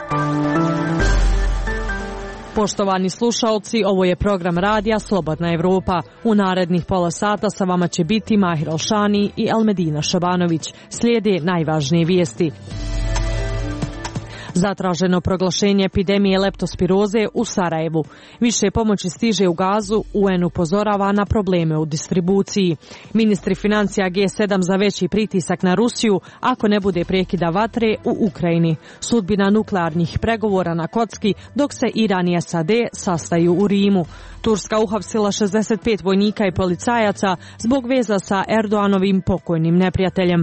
Poštovani slušaoci, ovo je program radija Slobodna Evropa. U narednih pola sata sa vama će biti Mahir Alšani i Almedina Šabanović. Slijede najvažnije vijesti. Zatraženo proglašenje epidemije leptospiroze u Sarajevu. Više pomoći stiže u Gazu, UN upozorava na probleme u distribuciji. Ministri financija G7 za veći pritisak na Rusiju ako ne bude prekida vatre u Ukrajini. Sudbina nuklearnih pregovora na kocki dok se Iran i SAD sastaju u Rimu. Turska uhapsila 65 vojnika i policajaca zbog veza sa Erdoganovim pokojnim neprijateljem.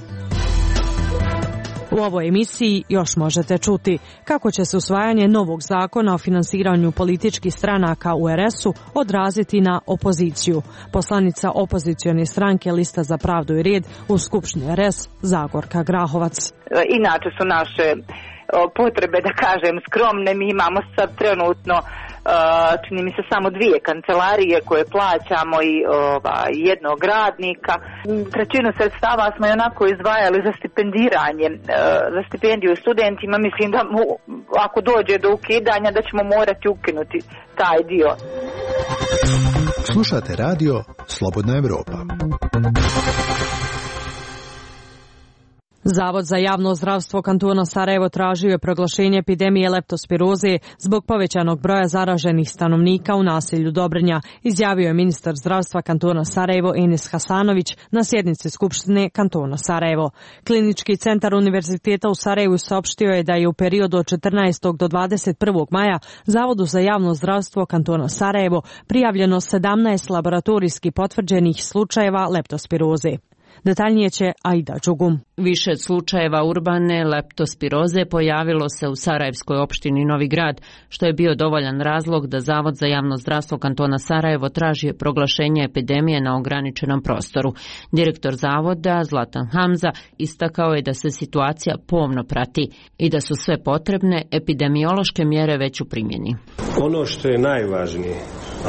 U ovoj emisiji još možete čuti kako će se usvajanje novog zakona o finansiranju političkih stranaka u RS-u odraziti na opoziciju. Poslanica opozicione stranke Lista za pravdu i red u Skupštini RS Zagorka Grahovac. Inače su naše potrebe, da kažem, skromne. Mi imamo sad trenutno čini mi se samo 2 kancelarije koje plaćamo i jednog radnika. Trećinu sredstava smo i onako izdvajali za stipendiranje, za stipendiju studentima. Mislim da ako dođe do ukidanja da ćemo morati ukinuti taj dio. Slušate radio Slobodna Evropa. Zavod za javno zdravstvo kantona Sarajevo tražio je proglašenje epidemije leptospiroze zbog povećanog broja zaraženih stanovnika u naselju Dobrnja, izjavio je ministar zdravstva kantona Sarajevo Enis Hasanović na sjednici Skupštine kantona Sarajevo. Klinički centar Univerziteta u Sarajevu saopštio je da je u periodu od 14. do 21. maja Zavodu za javno zdravstvo kantona Sarajevo prijavljeno 17 laboratorijski potvrđenih slučajeva leptospiroze. Detaljnije će Aida Đugum. Više slučajeva urbane leptospiroze pojavilo se u Sarajevskoj opštini Novi Grad, što je bio dovoljan razlog da Zavod za javno zdravstvo kantona Sarajevo traži proglašenje epidemije na ograničenom prostoru. Direktor zavoda Zlatan Hamza istakao je da se situacija pomno prati i da su sve potrebne epidemiološke mjere već u primjeni. Ono što je najvažnije,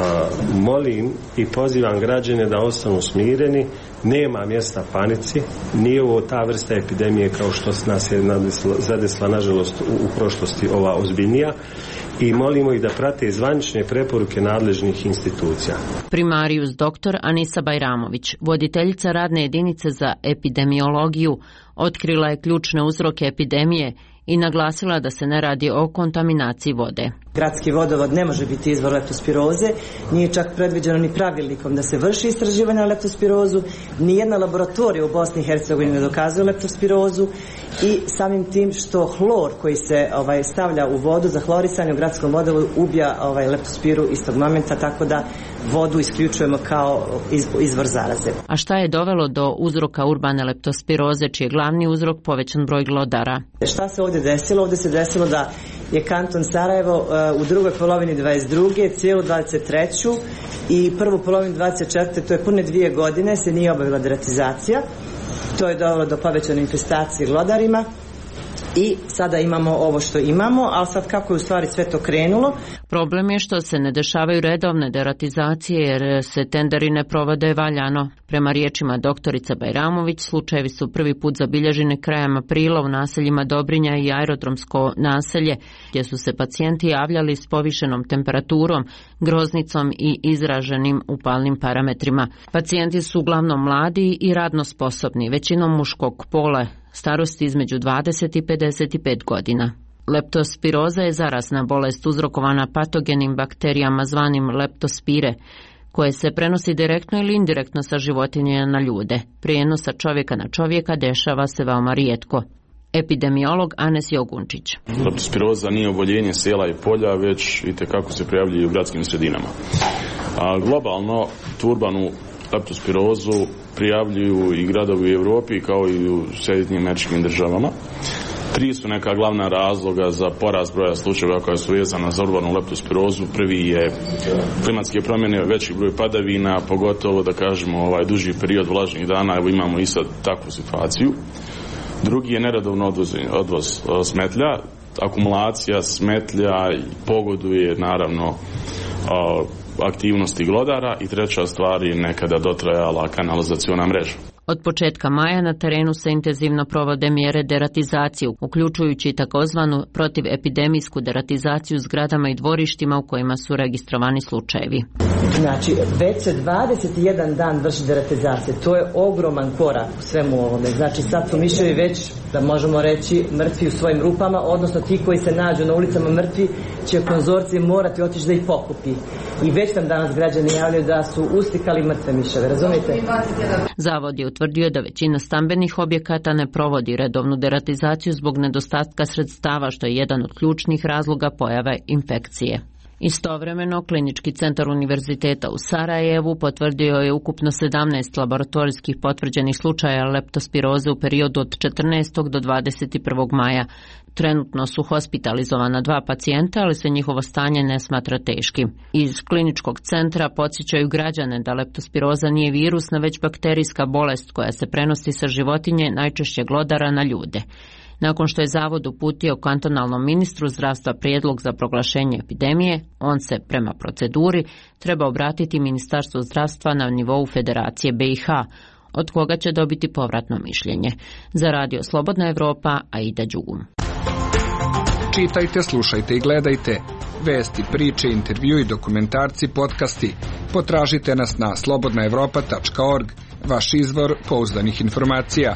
molim i pozivam građane da ostanu smireni, nema mjesta panici, nije ovo ta vrsta epidemije kao što nas je zadesla nažalost u prošlosti ova ozbiljnija i molimo ih da prate zvanične preporuke nadležnih institucija. Primarijus dr. Anisa Bajramović, voditeljica radne jedinice za epidemiologiju, otkrila je ključne uzroke epidemije i naglasila da se ne radi o kontaminaciji vode. Gradski vodovod ne može biti izvor leptospiroze, nije čak predviđeno ni pravilnikom da se vrši istraživanje na leptospirozu, nijedna laboratorija u Bosni i Hercegovini ne dokazuje leptospirozu i samim tim što hlor koji se stavlja u vodu za hlorisanje u gradskom vodovodu ubija leptospiru istog momenta, tako da vodu isključujemo kao izvor zaraze. A šta je dovelo do uzroka urbane leptospiroze, čiji je glavni uzrok povećan broj glodara? Šta se ovdje desilo? Ovdje se desilo da je kanton Sarajevo u drugoj polovini 22. cijelu 23. i prvu polovinu 24. to je pune 2 godine se nije obavila deratizacija. To je dovelo do povećane infestacije glodarima i sada imamo ovo što imamo, ali sad kako je u stvari sve to krenulo? Problem je što se ne dešavaju redovne deratizacije jer se tenderi ne provode valjano. Prema riječima doktorica Bajramović, slučajevi su prvi put zabilježeni krajem aprila u naseljima Dobrinja i aerodromsko naselje, gdje su se pacijenti javljali s povišenom temperaturom, groznicom i izraženim upalnim parametrima. Pacijenti su uglavnom mladi i radno sposobni, većinom muškog pola, starosti između 20 i 55 godina. Leptospiroza je zarazna bolest uzrokovana patogenim bakterijama zvanim leptospire, koje se prenosi direktno ili indirektno sa životinja na ljude. Prijenos sa čovjeka na čovjeka dešava se veoma rijetko. Epidemiolog Anes Jogunčić. Leptospiroza nije oboljenje sela i polja, već itekako se prijavljuje u gradskim sredinama. A globalno tu urbanu leptospirozu prijavljuju i gradovi u Europi kao i u Sjedinjenim Američkim Državama. 3 su neka glavna razloga za porast broja slučajeva koja su vezana za urbanu leptospirozu. Prvi je klimatske promjene, veći broj padavina, pogotovo da kažemo duži period vlažnih dana, evo imamo i sad takvu situaciju. Drugi je neredovno odvoz smetlja, akumulacija smetlja pogoduje naravno aktivnosti glodara i treća stvar je nekada dotrajala kanalizaciona mreža. Od početka maja na terenu se intenzivno provode mjere deratizacije, uključujući takozvanu protivepidemijsku deratizaciju zgradama i dvorištima u kojima su registrovani slučajevi. Znači, već se 21 dan vrši deratizacija. To je ogroman korak u svemu ovome. Znači, sad su miševi već, da možemo reći, mrtvi u svojim rupama, odnosno ti koji se nađu na ulicama mrtvi će konzorciji morati otići da ih pokupi. I već nam danas građani javljaju da su uslikali mrtve miševe, razumijete? Zavod je utvrdio da većina stambenih objekata ne provodi redovnu deratizaciju zbog nedostatka sredstava, što je jedan od ključnih razloga pojave infekcije. Istovremeno, Klinički centar Univerziteta u Sarajevu potvrdio je ukupno 17 laboratorijskih potvrđenih slučaja leptospiroze u periodu od 14. do 21. maja. Trenutno su hospitalizovana 2 pacijenta, ali se njihovo stanje ne smatra teškim. Iz kliničkog centra podsjećaju građane da leptospiroza nije virusna, već bakterijska bolest koja se prenosi sa životinje, najčešće glodara, na ljude. Nakon što je zavod uputio kantonalnom ministru zdravstva prijedlog za proglašenje epidemije, on se, prema proceduri, treba obratiti Ministarstvu zdravstva na nivou Federacije BiH, od koga će dobiti povratno mišljenje. Za Radio Slobodna Evropa, Aida Đugum. Čitajte, slušajte i gledajte vesti, priče, intervju i dokumentarci, podcasti. Potražite nas na slobodnaevropa.org, vaš izvor pouzdanih informacija.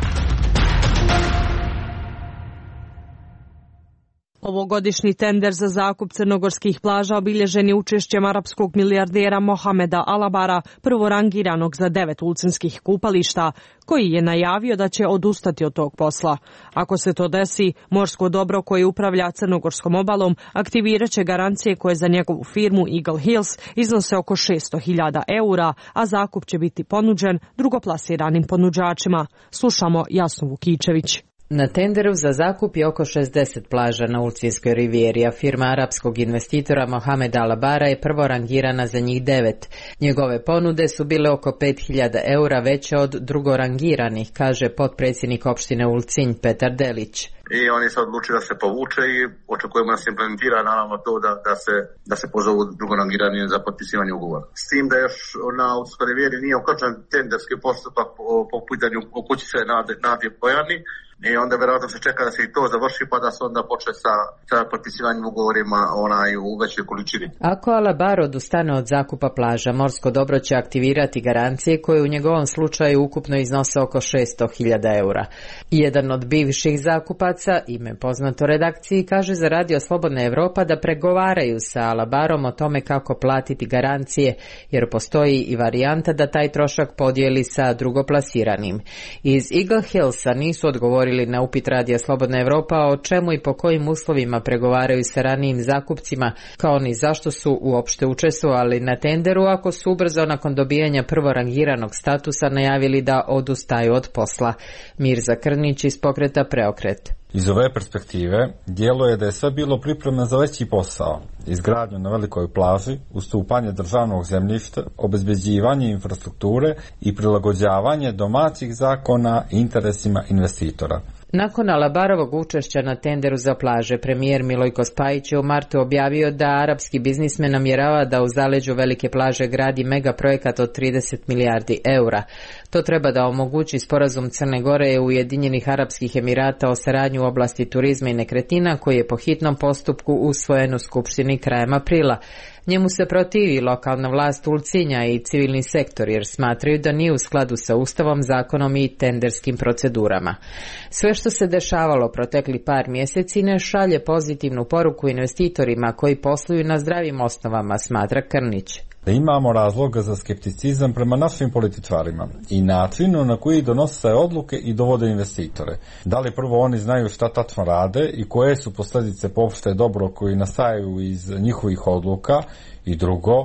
Ovogodišnji tender za zakup crnogorskih plaža obilježen je učešćem arapskog milijardera Mohameda Alabara, prvorangiranog za 9 ulcinskih kupališta, koji je najavio da će odustati od tog posla. Ako se to desi, morsko dobro koje upravlja crnogorskom obalom aktivirat će garancije koje za njegovu firmu Eagle Hills iznose oko 600.000 eura, a zakup će biti ponuđen drugoplasiranim ponuđačima. Slušamo Jasnu Vukičević. Na tenderu za zakup je oko 60 plaža na Ulcinskoj rivijeri, a firma arapskog investitora Mohameda Alabara je prvo rangirana za njih 9. Njegove ponude su bile oko 5.000 eura veće od drugorangiranih, kaže potpredsjednik opštine Ulcinj Petar Delić. I oni se odlučili da se povuče i očekujemo da se implementira naravno to da se pozovu drugorangirani za potpisivanje ugovora. S tim da još na Ulcinskoj rivijeri nije uključen tenderski postupak po pitanju o kući se Nadije Bojani, i onda vjerojatno se čeka da se i to završi pa da se onda počne sa potpisivanjem ugovorima u većoj količini. Ako Alabar odustane od zakupa plaža, morsko dobro će aktivirati garancije koje u njegovom slučaju ukupno iznose oko 600.000 eura. Jedan od bivših zakupaca, ime poznato redakciji, kaže za Radio Slobodna Evropa da pregovaraju sa Alabarom o tome kako platiti garancije, jer postoji i varijanta da taj trošak podijeli sa drugoplasiranim. Iz Eagle Hillsa nisu odgovorili na upit Radija Slobodna Evropa o čemu i po kojim uslovima pregovaraju sa ranijim zakupcima, kao ni zašto su uopšte učestvovali na tenderu ako su ubrzo nakon dobijanja prvorangiranog statusa najavili da odustaju od posla. Mirza Krnić iz pokreta Preokret. Iz ove perspektive djeluje da je sve bilo pripremno za veći posao, izgradnju na velikoj plaži, ustupanje državnog zemljišta, obezbeđivanje infrastrukture i prilagođavanje domaćih zakona interesima investitora. Nakon Alabarovog učešća na tenderu za plaže, premijer Milojko Spajić je u martu objavio da arapski biznismen namjerava da u zaleđu velike plaže gradi megaprojekt od 30 milijardi eura. To treba da omogući sporazum Crne Gore i Ujedinjenih Arapskih Emirata o saradnju u oblasti turizma i nekretnina koji je po hitnom postupku usvojen u Skupštini krajem aprila. Njemu se protivi lokalna vlast Ulcinja i civilni sektor jer smatraju da nije u skladu sa Ustavom, zakonom i tenderskim procedurama. Sve što se dešavalo protekli par mjeseci ne šalje pozitivnu poruku investitorima koji posluju na zdravim osnovama, smatra Krnić. Imamo razloga za skepticizam prema našim političarima i načinu na koji donose odluke i dovode investitore. Da li prvo oni znaju šta tačno rade i koje su posljedice po opšte dobro koji nastaju iz njihovih odluka, i drugo,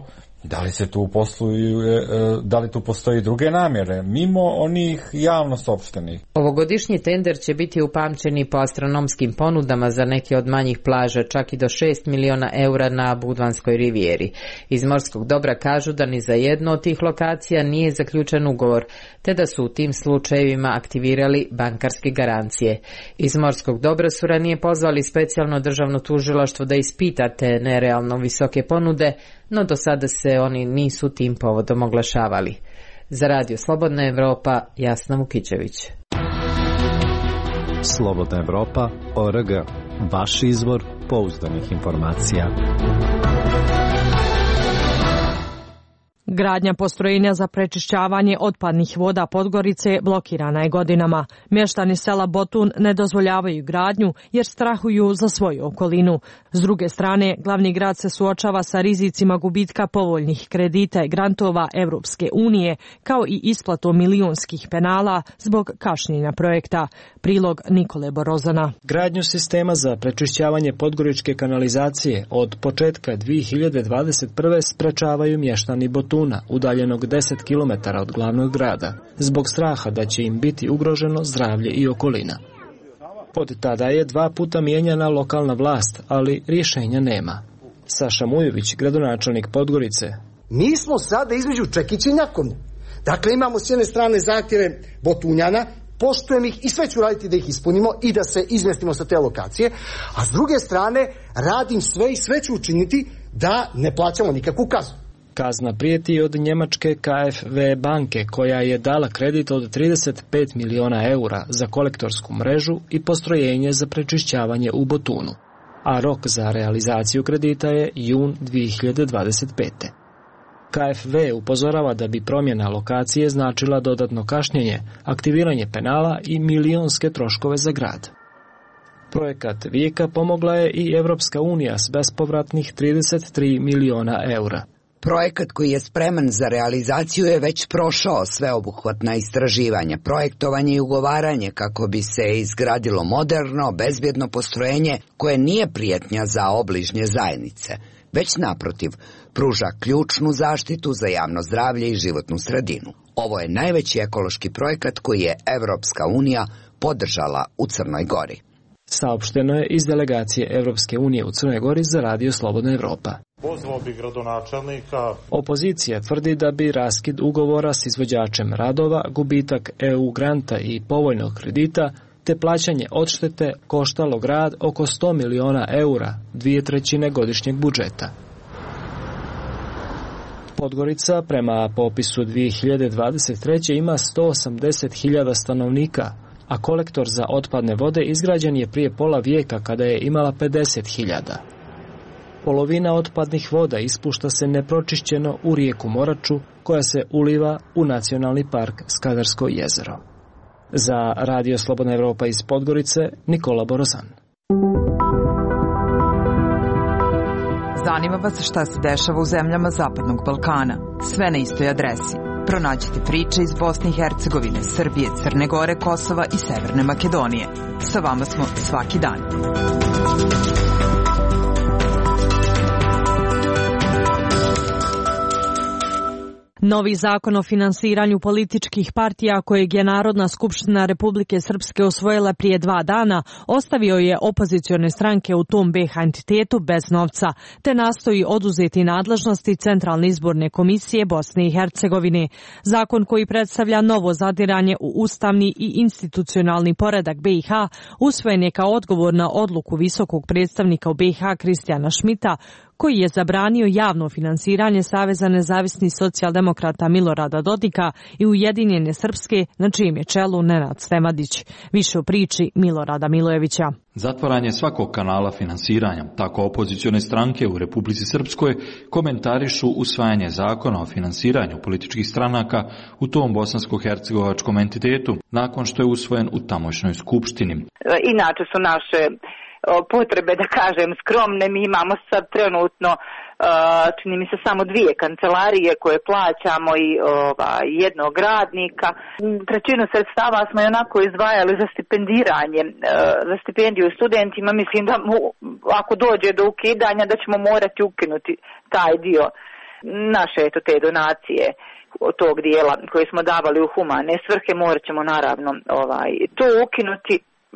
da li tu postoji druge namjere, mimo onih javno saopštenih. Ovogodišnji tender će biti upamćeni po astronomskim ponudama za neke od manjih plaža, čak i do 6 miliona eura na Budvanskoj rivijeri. Iz morskog dobra kažu da ni za jednu od tih lokacija nije zaključen ugovor, te da su u tim slučajevima aktivirali bankarske garancije. Iz morskog dobra su ranije pozvali specijalno državno tužilaštvo da ispita te nerealno visoke ponude, no do sada se oni nisu tim povodom oglašavali. Za Radio Slobodna Evropa, Jasna Vukićević. Slobodna Evropa.org. Vaš izvor pouzdanih informacija. Gradnja postrojenja za prečišćavanje otpadnih voda Podgorice blokirana je godinama. Mještani sela Botun ne dozvoljavaju gradnju jer strahuju za svoju okolinu. S druge strane, glavni grad se suočava sa rizicima gubitka povoljnih kredita i grantova Evropske unije, kao i isplatom milionskih penala zbog kašnjenja projekta. Prilog Nikole Borozana. Gradnju sistema za prečišćavanje podgoričke kanalizacije od početka 2021. sprečavaju mještani Botuna, udaljenog 10 km od glavnog grada, zbog straha da će im biti ugroženo zdravlje i okolina. Od tada je 2 puta mijenjana lokalna vlast, ali rješenja nema. Saša Mujović, gradonačelnik Podgorice. Mi smo sada između čekića i nakovnja. Dakle, imamo s jedne strane zahtjeve Botunjana, poštujem ih i sve ću raditi da ih ispunimo i da se izmestimo sa te lokacije, a s druge strane radim sve i sve ću učiniti da ne plaćamo nikakvu kaznu. Kazna prijeti od njemačke KfW banke, koja je dala kredit od 35 miliona eura za kolektorsku mrežu i postrojenje za prečišćavanje u Botunu, a rok za realizaciju kredita je jun 2025. KfW upozorava da bi promjena lokacije značila dodatno kašnjenje, aktiviranje penala i milionske troškove za grad. Projekat Vijeka pomogla je i Evropska unija s bespovratnih 33 miliona eura. Projekat koji je spreman za realizaciju je već prošao sveobuhvatna istraživanja, projektovanje i ugovaranje kako bi se izgradilo moderno, bezbjedno postrojenje koje nije prijetnja za obližnje zajednice, već naprotiv, pruža ključnu zaštitu za javno zdravlje i životnu sredinu. Ovo je najveći ekološki projekat koji je Evropska unija podržala u Crnoj Gori. Saopšteno je iz delegacije Evropske unije u Crnoj Gori za Radio Slobodna Evropa. Pozvao bi gradonačelnika. Opozicija tvrdi da bi raskid ugovora s izvođačem radova, gubitak EU granta i povoljnog kredita te plaćanje odštete koštalo grad oko 100 miliona eura, 2/3 godišnjeg budžeta. Podgorica prema popisu 2023. ima 180.000 stanovnika, a kolektor za otpadne vode izgrađen je prije pola vijeka kada je imala 50.000. Polovina otpadnih voda ispušta se nepročišćeno u rijeku Moraču, koja se uliva u nacionalni park Skadarsko jezero. Za Radio Slobodna Evropa iz Podgorice, Nikola Borozan. Zanima vas šta se dešava u zemljama Zapadnog Balkana. Sve na istoj adresi. Pronađite priče iz Bosne i Hercegovine, Srbije, Crne Gore, Kosova i Severne Makedonije. Sa vama smo svaki dan. Novi zakon o finansiranju političkih partija kojeg je Narodna skupština Republike Srpske usvojila prije 2 dana ostavio je opozicione stranke u tom BiH entitetu bez novca, te nastoji oduzeti nadležnosti Centralne izborne komisije Bosne i Hercegovine. Zakon koji predstavlja novo zadiranje u ustavni i institucionalni poredak BiH usvojen je kao odgovor na odluku visokog predstavnika u BiH Kristijana Šmita, koji je zabranio javno finansiranje Saveza nezavisnih socijaldemokrata Milorada Dodika i Ujedinjene Srpske, na čijem je čelu Nenad Stemadić. Više o priči Milorada Milojevića. Zatvaranje svakog kanala finansiranja, tako opozicione stranke u Republici Srpskoj komentarišu usvajanje zakona o finansiranju političkih stranaka u tom bosansko-hercegovačkom entitetu, nakon što je usvojen u tamošnjoj skupštini. Inače su naše potrebe, da kažem, skromne. Mi imamo sad trenutno, čini mi se, samo 2 kancelarije koje plaćamo i jednog radnika. 1/3 sredstava smo i onako izdvajali za stipendiranje, za stipendiju studentima. Mislim da ako dođe do ukidanja da ćemo morati ukinuti taj dio naše te donacije od tog dijela koje smo davali u humane svrhe. Morat ćemo naravno to ukinuti.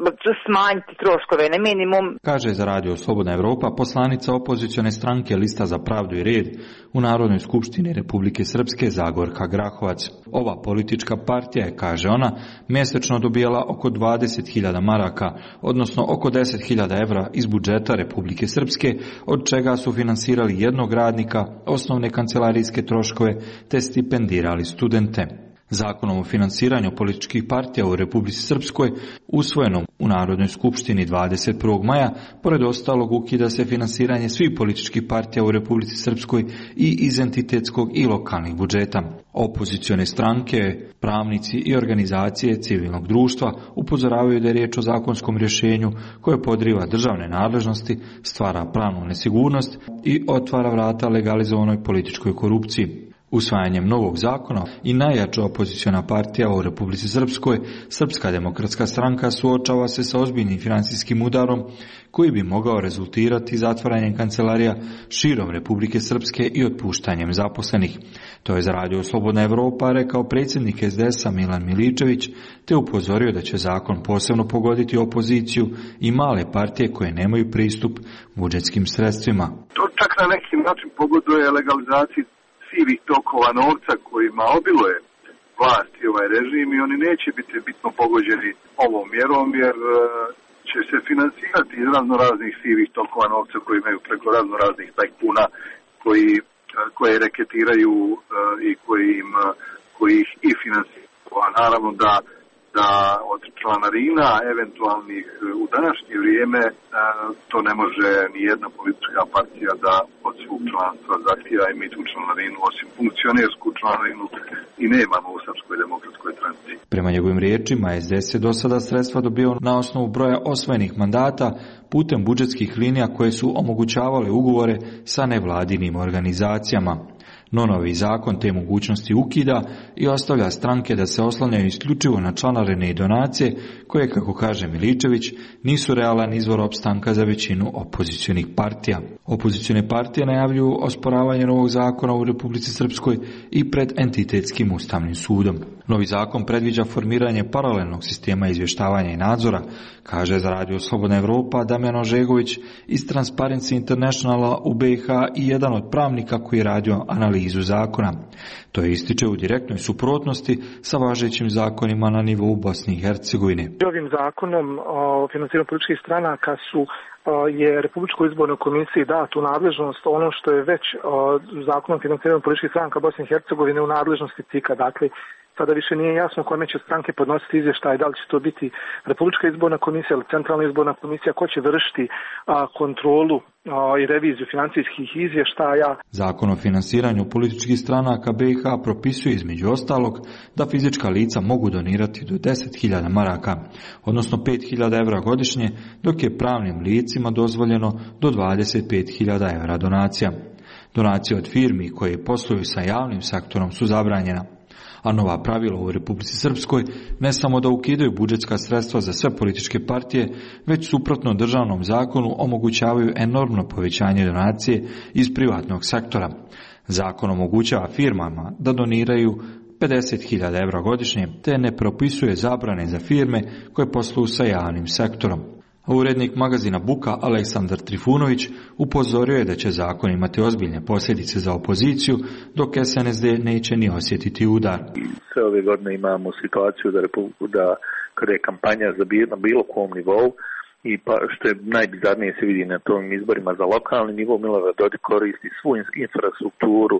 smanjiti troškove na minimum. Kaže za Radio Slobodna Evropa poslanica opozicione stranke Lista za pravdu i red u Narodnoj skupštini Republike Srpske Zagorka Grahovac. Ova politička partija je, kaže ona, mjesečno dobijala oko 20.000 maraka, odnosno oko 10.000 evra iz budžeta Republike Srpske, od čega su finansirali jednog radnika, osnovne kancelarijske troškove te stipendirali studente. Zakonom o finansiranju političkih partija u Republici Srpskoj, usvojenom u Narodnoj skupštini 21. maja, pored ostalog ukida se finansiranje svih političkih partija u Republici Srpskoj i iz entitetskog i lokalnih budžeta. Opozicione stranke, pravnici i organizacije civilnog društva upozoravaju da je riječ o zakonskom rješenju koje podriva državne nadležnosti, stvara pravnu nesigurnost i otvara vrata legalizovanoj političkoj korupciji. Usvajanjem novog zakona i najjača opoziciona partija u Republici Srpskoj, Srpska demokratska stranka, suočava se sa ozbiljnim financijskim udarom koji bi mogao rezultirati zatvaranjem kancelarija širom Republike Srpske i otpuštanjem zaposlenih. To je za Radio Slobodna Evropa rekao predsjednik SDS-a Milan Miličević, te upozorio da će zakon posebno pogoditi opoziciju i male partije koje nemaju pristup budžetskim sredstvima. To čak na neki način pogoduje legalizaciji sivih tokova novca kojima obiluje vlast i ovaj režim i oni neće biti bitno pogođeni ovom mjerom jer će se finansirati iz raznoraznih sivih tokova novca koji imaju preko raznoraznih tajkuna koje reketiraju i koji ih i finansiraju. A naravno da od članarina eventualnih u današnje vrijeme to ne može ni jedna politička partija da od svog članstva zahtijeva i mi tu članarinu, osim funkcionersku članarinu, i nemamo u Srpskoj demokratskoj stranci. Prema njegovim riječima, SDS je do sada sredstva dobio na osnovu broja osvojenih mandata putem budžetskih linija koje su omogućavale ugovore sa nevladinim organizacijama. No novi zakon te mogućnosti ukida i ostavlja stranke da se oslanjaju isključivo na članarine i donacije koje, kako kaže Miličević, nisu realan izvor opstanka za većinu opozicionih partija. Opozicione partije najavljuju osporavanje novog zakona u Republici Srpskoj i pred entitetskim ustavnim sudom. Novi zakon predviđa formiranje paralelnog sistema izvještavanja i nadzora, kaže za Radio Slobodna Evropa Damjan Ožegović iz Transparency Internationala u BiH i jedan od pravnika koji je radio analizu zakona. To je ističe u direktnoj suprotnosti sa važećim zakonima na nivou Bosne i Hercegovine. Ovim zakonom o financiranju političkih stranaka je Republičkoj izbornoj komisiji datu nadležnost ono što je već zakonom o financiranju političkih stranaka Bosne i Hercegovine u nadležnosti TIK-a. Dakle, sada više nije jasno kome će stranke podnositi izvještaj, da li će to biti Republička izborna komisija ili Centralna izborna komisija, ko će vršiti kontrolu i reviziju financijskih izvještaja. Zakon o finansiranju političkih stranaka BiH propisuje između ostalog da fizička lica mogu donirati do 10.000 maraka, odnosno 5.000 evra godišnje, dok je pravnim licima dozvoljeno do 25.000 evra donacija. Donacije od firmi koje posluju sa javnim sektorom su zabranjena. A nova pravila u Republici Srpskoj ne samo da ukidaju budžetska sredstva za sve političke partije, već suprotno državnom zakonu omogućavaju enormno povećanje donacije iz privatnog sektora. Zakon omogućava firmama da doniraju 50.000 evra godišnje, te ne propisuje zabrane za firme koje posluju sa javnim sektorom. Urednik magazina Buka Aleksandar Trifunović upozorio je da će zakon imati ozbiljne posljedice za opoziciju, dok SNSD neće ni osjetiti udar. Sve ove godine imamo situaciju da kada je kampanja na bilo kom nivou i pa što je najbizarnije se vidi na tom izborima za lokalni nivo, Milorad Dodik koristi svu infrastrukturu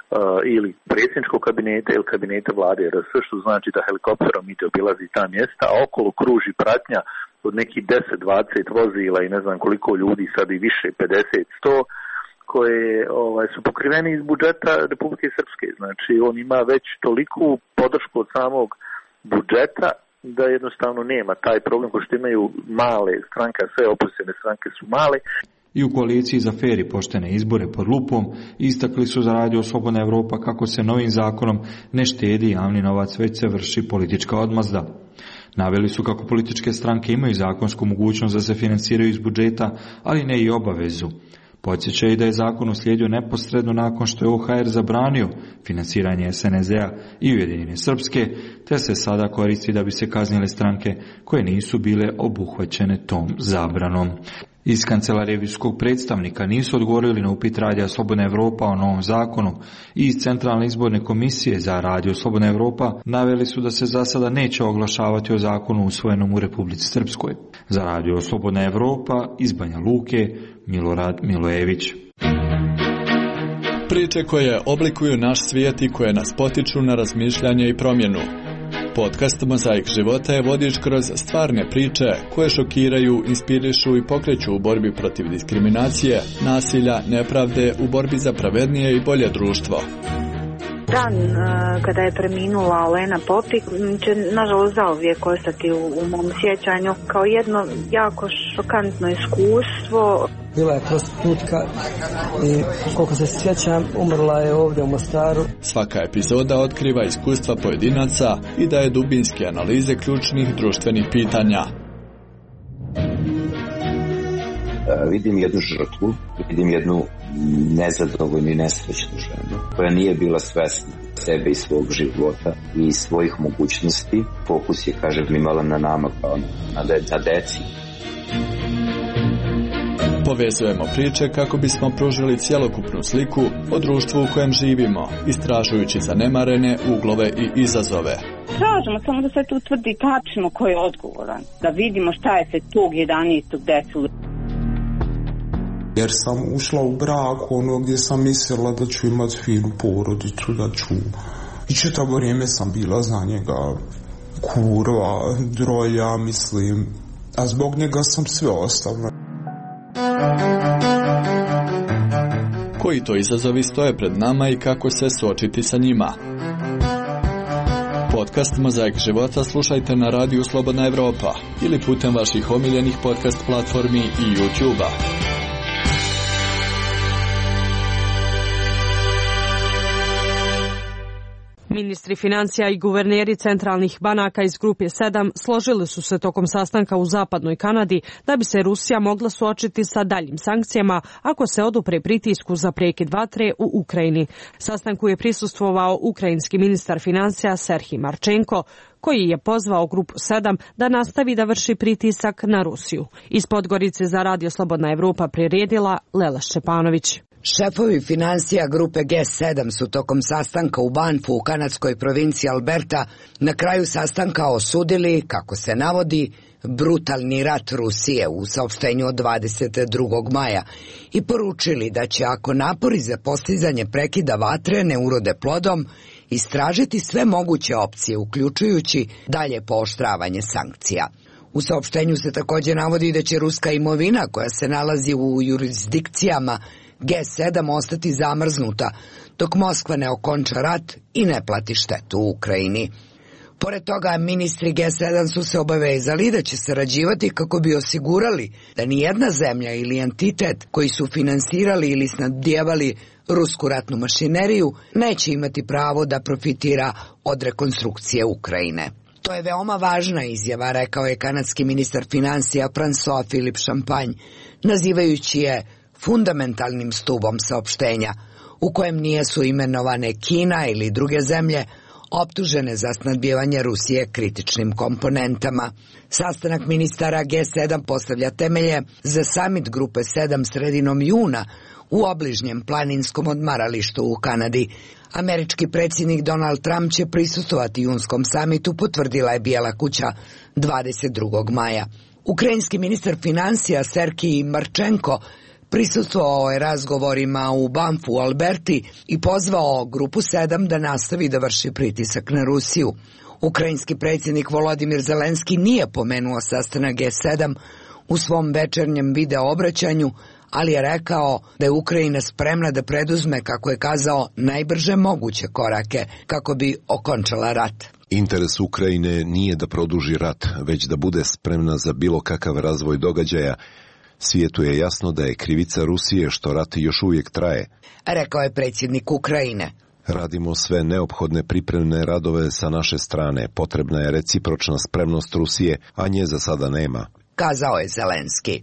ili predsjedničkog kabineta ili kabineta vlade RS, što znači da helikopterom ide obilazi ta mjesta, a okolo kruži pratnja od nekih 10-20 vozila i ne znam koliko ljudi, sad i više, 50-100, koje su pokriveni iz budžeta Republike Srpske. Znači, on ima već toliku podršku od samog budžeta da jednostavno nema taj problem koji što imaju male stranke, sve opozicione stranke su male. I u koaliciji za fer i poštene izbore pod lupom istakli su za Radio Slobodna Evropa kako se novim zakonom ne štedi javni novac, već se vrši politička odmazda. Naveli su kako političke stranke imaju zakonsku mogućnost da se financiraju iz budžeta, ali ne i obavezu. Podsjeća i da je zakon uslijedio neposredno nakon što je OHR zabranio finansiranje SNSD-a i Ujedinjene Srpske, te se sada koristi da bi se kaznile stranke koje nisu bile obuhvaćene tom zabranom. Iz kancelarije visokog predstavnika nisu odgovorili na upit Radija Slobodna Evropa o novom zakonu i iz Centralne izborne komisije za Radio Slobodna Evropa naveli su da se za sada neće oglašavati o zakonu usvojenom u Republici Srpskoj. Za Radio Slobodna Evropa iz Banja Luke, Milorad Milojević. Priče koje oblikuju naš svijet i koje nas potiču na razmišljanje i promjenu. Podcast Mozaik života je vodič kroz stvarne priče koje šokiraju, inspirišu i pokreću u borbi protiv diskriminacije, nasilja, nepravde, u borbi za pravednije i bolje društvo. Dan kada je preminula Olena Popik će nažalost zauvijek ostati u mom sjećanju kao jedno jako šokantno iskustvo. Bila je prostitutka i koliko se sjećam umrla je ovdje u Mostaru. Svaka epizoda otkriva iskustva pojedinaca i daje dubinske analize ključnih društvenih pitanja. Vidim jednu žrtvu, vidim jednu nezadovoljnu i nesrećnu ženu koja nije bila svesna sebe i svog života i svojih mogućnosti. Fokus je, kažem, imala na nama kao na deci. Povezujemo priče kako bismo pružili cjelokupnu sliku o društvu u kojem živimo, istražujući zanemarene uglove i izazove. Tražimo samo da se tu utvrdi tačno ko je odgovoran, da vidimo šta je se tog 11. desilo. Jer sam ušla u brak gdje sam mislila da ću imati finu porodicu, da ću... I čitavo vrijeme sam bila za njega kurva, drolja, mislim. A zbog njega sam sve ostavila. Koji to izazovi stoje pred nama i kako se suočiti sa njima? Podcast Mozaik života slušajte na Radiju Slobodna Evropa ili putem vaših omiljenih podcast platformi i YouTube-a. Ministri financija i guverneri centralnih banaka iz grupe 7 složili su se tokom sastanka u zapadnoj Kanadi da bi se Rusija mogla suočiti sa daljim sankcijama ako se odupre pritisku za prekid vatre u Ukrajini. Sastanku je prisustvovao ukrajinski ministar financija Serhij Marčenko, koji je pozvao grupu 7 da nastavi da vrši pritisak na Rusiju. Iz Podgorice za Radio Slobodna Evropa priredila Lela Šćepanović. Šefovi financija grupe G7 su tokom sastanka u Banfu u kanadskoj provinciji Alberta na kraju sastanka osudili, kako se navodi, brutalni rat Rusije u saopštenju od 22. maja i poručili da će, ako napori za postizanje prekida vatre ne urode plodom, istražiti sve moguće opcije, uključujući dalje pooštravanje sankcija. U saopštenju se također navodi da će ruska imovina koja se nalazi u jurisdikcijama G7 ostati zamrznuta dok Moskva ne okonča rat i ne plati štetu u Ukrajini. Pored toga, ministri G7 su se obavezali da će sarađivati kako bi osigurali da nijedna zemlja ili entitet koji su finansirali ili snabdijevali rusku ratnu mašineriju neće imati pravo da profitira od rekonstrukcije Ukrajine. To je veoma važna izjava, rekao je kanadski ministar financija François Philippe Champagne, nazivajući je fundamentalnim stubom saopštenja, u kojem nisu imenovane Kina ili druge zemlje optužene za snabdijevanje Rusije kritičnim komponentama. Sastanak ministara G7 postavlja temelje za samit grupe 7 sredinom juna u obližnjem planinskom odmaralištu u Kanadi. Američki predsjednik Donald Trump će prisustvovati junskom samitu, potvrdila je Bijela kuća 22. maja. Ukrajinski ministar financija Serhij Marčenko prisustvovao je razgovorima u Banfu u Alberti i pozvao grupu 7 da nastavi da vrši pritisak na Rusiju. Ukrajinski predsjednik Volodimir Zelenski nije pomenuo sastanak G7 u svom večernjem video obraćanju, ali je rekao da je Ukrajina spremna da preduzme, kako je kazao, najbrže moguće korake kako bi okončala rat. Interes Ukrajine nije da produži rat, već da bude spremna za bilo kakav razvoj događaja. Svijetu je jasno da je krivica Rusije što rat još uvijek traje, rekao je predsjednik Ukrajine. Radimo sve neophodne pripremne radove sa naše strane. Potrebna je recipročna spremnost Rusije, a nje za sada nema, kazao je Zelenski.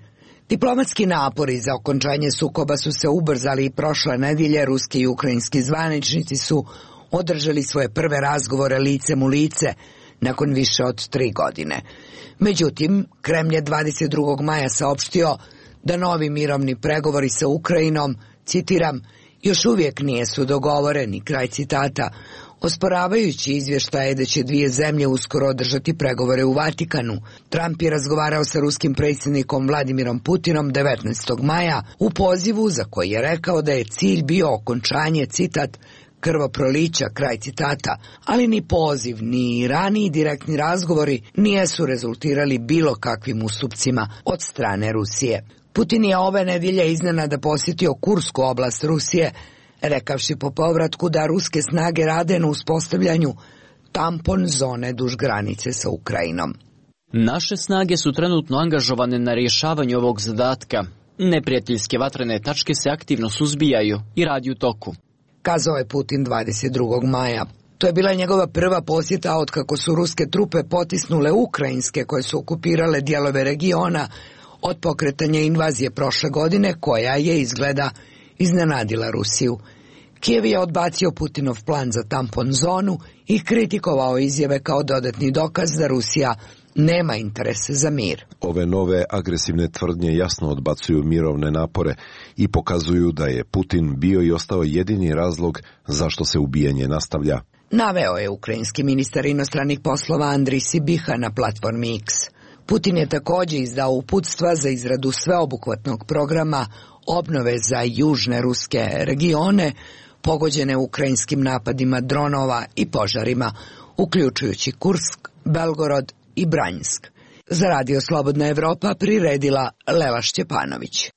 Diplomatski napori za okončanje sukoba su se ubrzali i prošle nedelje. Ruski i ukrajinski zvaničnici su održali svoje prve razgovore licem u lice nakon više od 3 godine. Međutim, Kremlj je 22. maja saopštio da novi mirovni pregovori sa Ukrajinom, citiram, još uvijek nisu dogovoreni, kraj citata, osporavajući izvještaje da će dvije zemlje uskoro održati pregovore u Vatikanu. Trump je razgovarao sa ruskim predsjednikom Vladimirom Putinom 19. maja u pozivu za koji je rekao da je cilj bio okončanje, citat, krvoprolića, kraj citata, ali ni poziv, ni raniji direktni razgovori nisu rezultirali bilo kakvim ustupcima od strane Rusije. Putin je ove nedelje iznenada posjetio Kursku oblast Rusije, rekavši po povratku da ruske snage rade na uspostavljanju tampon zone duž granice sa Ukrajinom. Naše snage su trenutno angažovane na rješavanju ovog zadatka. Neprijateljske vatrene tačke se aktivno suzbijaju i radi u toku, kazao je Putin 22. maja. To je bila njegova prva posjeta otkako su ruske trupe potisnule ukrajinske koje su okupirale dijelove regiona od pokretanja invazije prošle godine koja je, izgleda, iznenadila Rusiju. Kijev je odbacio Putinov plan za tampon zonu i kritikovao izjave kao dodatni dokaz da Rusija nema interese za mir. Ove nove agresivne tvrdnje jasno odbacuju mirovne napore i pokazuju da je Putin bio i ostao jedini razlog zašto se ubijanje nastavlja. Naveo je ukrajinski ministar inostranih poslova Andrij Sibiha na platformi X. Putin je također izdao uputstva za izradu sveobuhvatnog programa obnove za južne ruske regione pogođene ukrajinskim napadima dronova i požarima, uključujući Kursk, Belgorod i Branjsk. Za Radio Slobodna Evropa priredila Leva Šćepanović.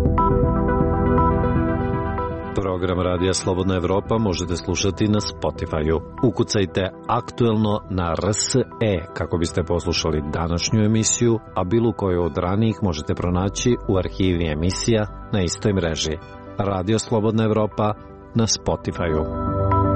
Program Radija Slobodna Evropa možete slušati na Spotify-u. Ukucajte aktuelno na RSE kako biste poslušali današnju emisiju, a bilo koju od ranijih možete pronaći u arhivi emisija na istoj mreži. Radio Slobodna Evropa na Spotify-u.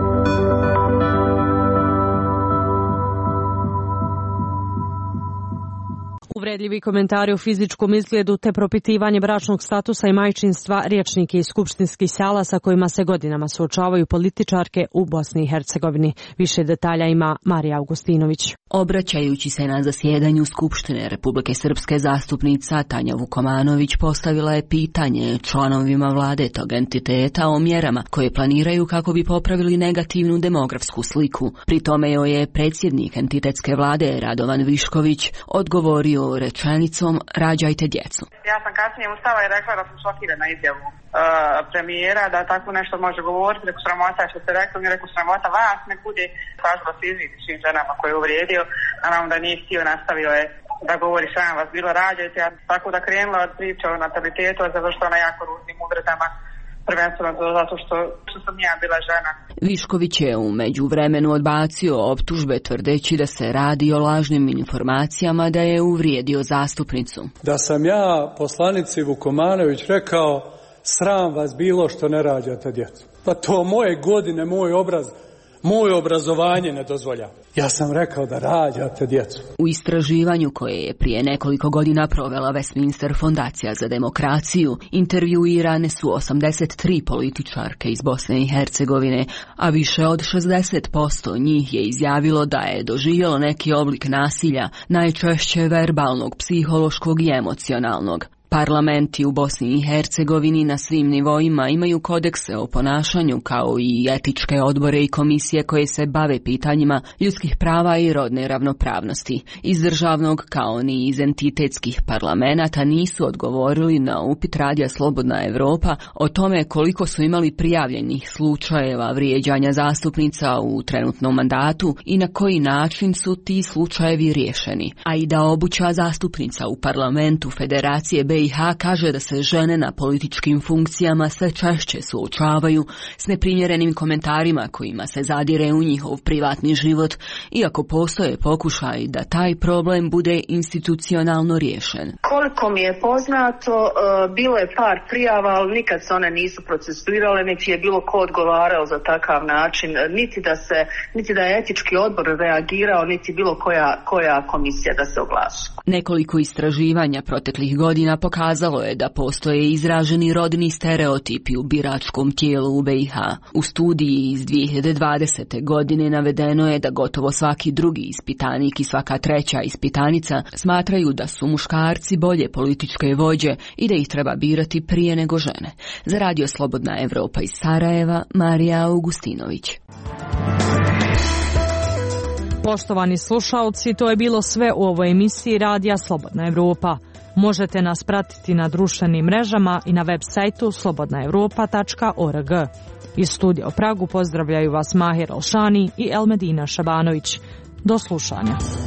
Uvredljivi komentari o fizičkom izgledu te propitivanje bračnog statusa i majčinstva rječnik je iz skupštinskih sala sa kojima se godinama suočavaju političarke u Bosni i Hercegovini. Više detalja ima Marija Augustinović. Obraćajući se na zasjedanju Skupštine Republike Srpske, zastupnica Tanja Vukomanović postavila je pitanje članovima vlade tog entiteta o mjerama koje planiraju kako bi popravili negativnu demografsku sliku. Pri tome joj je predsjednik entitetske vlade Radovan Višković odgovorio rečenicom rađajte djecu. Ja sam kasnije ustala i rekla da sam šokirana izjavu premijera da tako nešto može govoriti. Rekao sramota što ste rekli, mi rekao sramota vas ne bude. Tražila se izviti svim ženama koje je uvrijedio, naravno da nije htio, nastavio je da govori sram vas bilo rađajte. Tako da krenula od priče o natalitetu, a završila na jako ružnim uvredama. Prvenstveno zato što sam ja bila žena. Višković je u međuvremenu odbacio optužbe tvrdeći da se radi o lažnim informacijama da je uvrijedio zastupnicu. Da sam ja poslanici Vukomanović rekao sram vas bilo što ne rađate djecu. Pa to moje godine, moje obrazovanje ne dozvolja. Ja sam rekao da rađate djecu. U istraživanju koje je prije nekoliko godina provela Westminster Fondacija za demokraciju, intervjuirane su 83 političarke iz Bosne i Hercegovine, a više od 60% njih je izjavilo da je doživjelo neki oblik nasilja, najčešće verbalnog, psihološkog i emocionalnog. Parlamenti u Bosni i Hercegovini na svim nivoima imaju kodekse o ponašanju kao i etičke odbore i komisije koje se bave pitanjima ljudskih prava i rodne ravnopravnosti. Iz državnog kao ni iz entitetskih parlamenata nisu odgovorili na upit Radija Slobodna Evropa o tome koliko su imali prijavljenih slučajeva vrijeđanja zastupnica u trenutnom mandatu i na koji način su ti slučajevi riješeni. A i da obuća zastupnica u parlamentu Federacije BiH kaže da se žene na političkim funkcijama sve češće suočavaju s neprimjerenim komentarima kojima se zadire u njihov privatni život, iako postoje pokušaj da taj problem bude institucionalno riješen. Koliko mi je poznato, bilo je par prijava, ali nikad se one nisu procesuirale, niti je bilo ko odgovarao za takav način, niti da je etički odbor reagirao, niti bilo koja komisija da se oglasi. Nekoliko istraživanja proteklih godina pokazuje pokazalo je da postoje izraženi rodni stereotipi u biračkom tijelu u BiH. U studiji iz 2020. godine navedeno je da gotovo svaki drugi ispitanik i svaka treća ispitanica smatraju da su muškarci bolje političke vođe i da ih treba birati prije nego žene. Za Radio Slobodna Evropa iz Sarajeva, Marija Augustinović. Poštovani slušalci, to je bilo sve u ovoj emisiji Radija Slobodna Evropa. Možete nas pratiti na društvenim mrežama i na web sajtu slobodnaevropa.org. Iz studija u Pragu pozdravljaju vas Mahir Alšani i Elmedina Šabanović. Do slušanja.